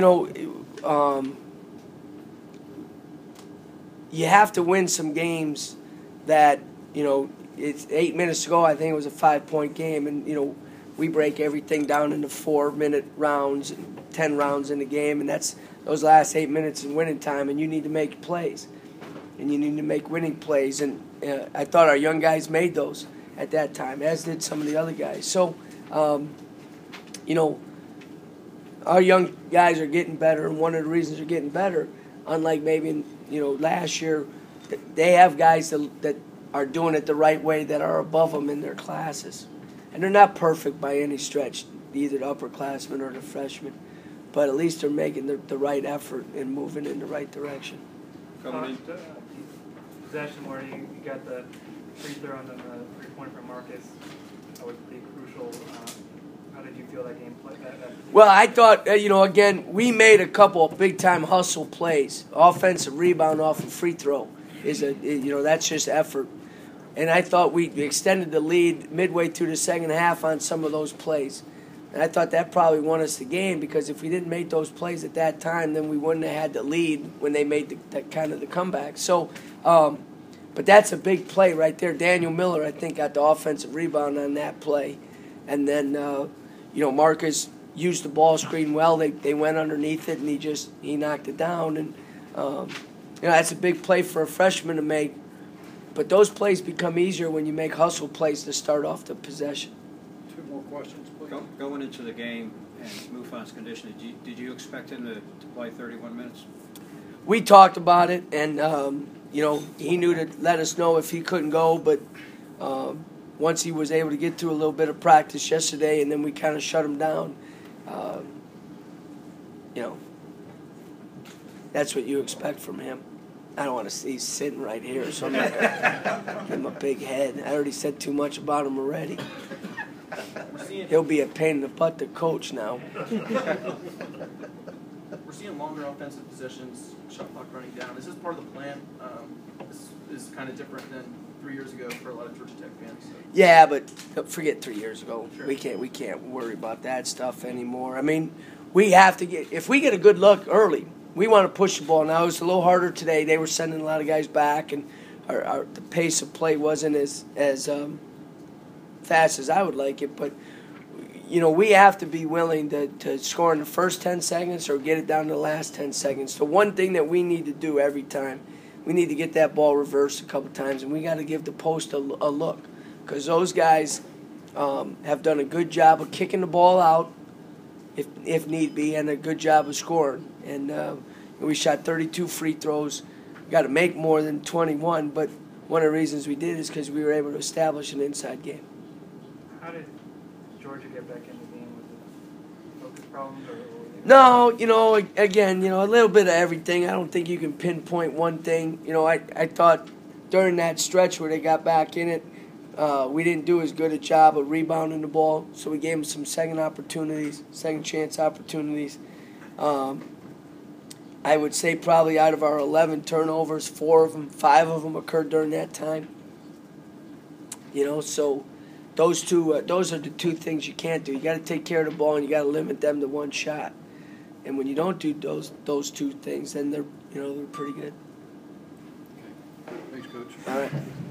know, you have to win some games that, it's 8 minutes ago, I think it was a 5-point game, and, we break everything down into 4-minute rounds, 10 rounds in the game, and that's those last 8 minutes in winning time, and you need to make plays, and you need to make winning plays, and I thought our young guys made those at that time, as did some of the other guys. So, our young guys are getting better, and one of the reasons they're getting better, unlike maybe last year, they have guys that are doing it the right way, that are above them in their classes, and they're not perfect by any stretch, either the upperclassmen or the freshmen, but at least they're making the right effort and moving in the right direction. Coming into possession where you got the free throw and then the 3-point from Marcus, that would be crucial. How did you feel that game played? Well, I thought, again, we made a couple of big-time hustle plays. Offensive rebound off a free throw that's just effort. And I thought we extended the lead midway through the second half on some of those plays. And I thought that probably won us the game, because if we didn't make those plays at that time, then we wouldn't have had the lead when they made the comeback. So, but that's a big play right there. Daniel Miller, I think, got the offensive rebound on that play. And then, Marcus used the ball screen well. They went underneath it, and he knocked it down. And, that's a big play for a freshman to make. But those plays become easier when you make hustle plays to start off the possession. 2 more questions, please. Going into the game and Mufan's condition, did you expect him to play 31 minutes? We talked about it, and, he knew to let us know if he couldn't go. But once he was able to get through a little bit of practice yesterday, and then we kind of shut him down, that's what you expect from him. I don't want to see he's sitting right here, so I'm not going to give him a big head. I already said too much about him already. He'll be a pain in the butt to coach now. We're seeing longer offensive possessions, shot clock running down. Is this part of the plan? This is kind of different than 3 years ago for a lot of Georgia Tech fans. So. Yeah, but forget 3 years ago. Sure. We can't worry about that stuff anymore. I mean, we have to if we get a good look early, we want to push the ball. Now, it was a little harder today. They were sending a lot of guys back, and the pace of play wasn't as fast as I would like it. But, we have to be willing to score in the first 10 seconds or get it down to the last 10 seconds. The one thing that we need to do every time, we need to get that ball reversed a couple times, and we got to give the post a look, because those guys have done a good job of kicking the ball out, if need be, and a good job of scoring. And we shot 32 free throws. We got to make more than 21, but one of the reasons we did is because we were able to establish an inside game. How did Georgia get back in the game? Was it focus problems or No, again, a little bit of everything. I don't think you can pinpoint one thing. I thought during that stretch where they got back in it, we didn't do as good a job of rebounding the ball, so we gave them some second chance opportunities. I would say probably out of our 11 turnovers, 5 of them occurred during that time. So those are the 2 things you can't do. You got to take care of the ball, and you got to limit them to one shot. And when you don't do those 2 things, then they're pretty good. Thanks, Coach. All right.